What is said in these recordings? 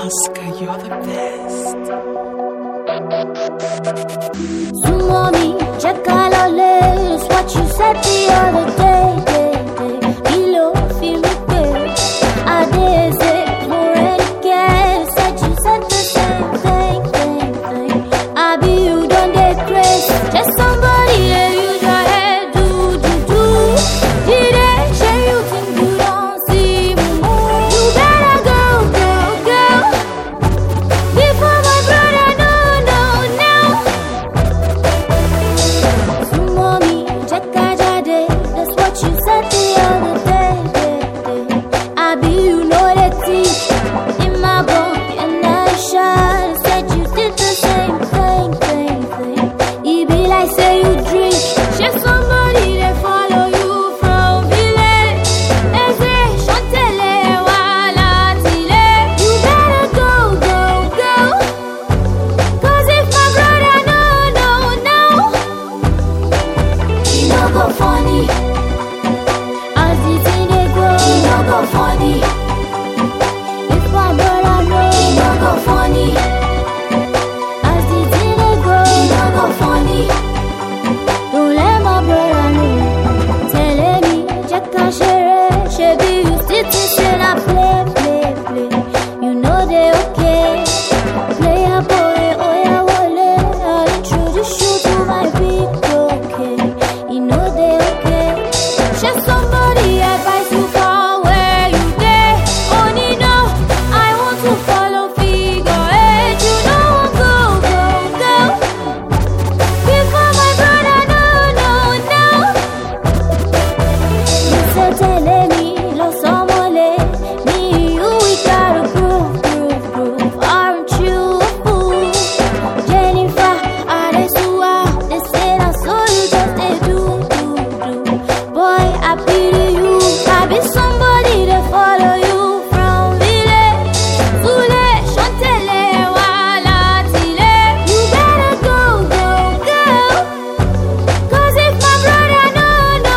Oscar, you're the best. Mommy, check out all this. What you said the other day. Below, feel me good. I did say, for any guess. Said you said the same thing. I be you, don't get crazy. Just somebody that you your head do. Did it show you think you don't see me more? You better go. Before my brother, no. Mommy, check out your day. That's what you said the other day. I be you know that tea in my bone and I shot. Said you did the same thing. It be like say you drink. Share somebody that follow you from village. They say Chantele wala tile. You better go. Cause if my brother no. He no go funny. As the thing they grow, he no go funny. If my brother know, he no go funny. As the thing they grow, he no go funny. Don't let my brother know. Tell me, check out share. Be you still think I play. You know they okay. Play a boy, oh yeah, wale. I'll introduce you to my people, okay? You know they okay. Share somebody advice you for where you dey. Only know I want to follow figure eight. You know go. Before my brother, no. You said telling me, lost someone me, you, we gotta groove. Aren't you a fool? Jennifer, Adesuwa, they said I saw you just they do. Boy, I pity you. I be somebody that follow you from village. Zule, Chantele, wala tile. You better go. Cause if my brother no.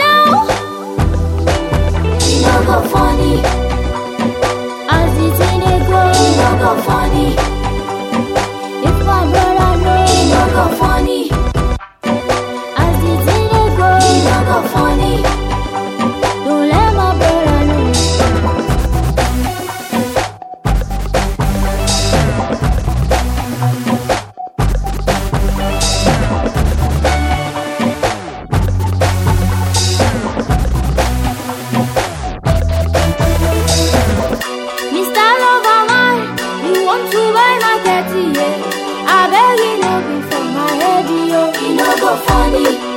He no go funny. As the thing they grow, he no go funny. If my brother know, he no go funny. As the thing they grow, he no go funny. Don't let my brother know. Mr. Loverman, you want to buy my 30, yeah? I beg you no be for my head, yo. He no go funny.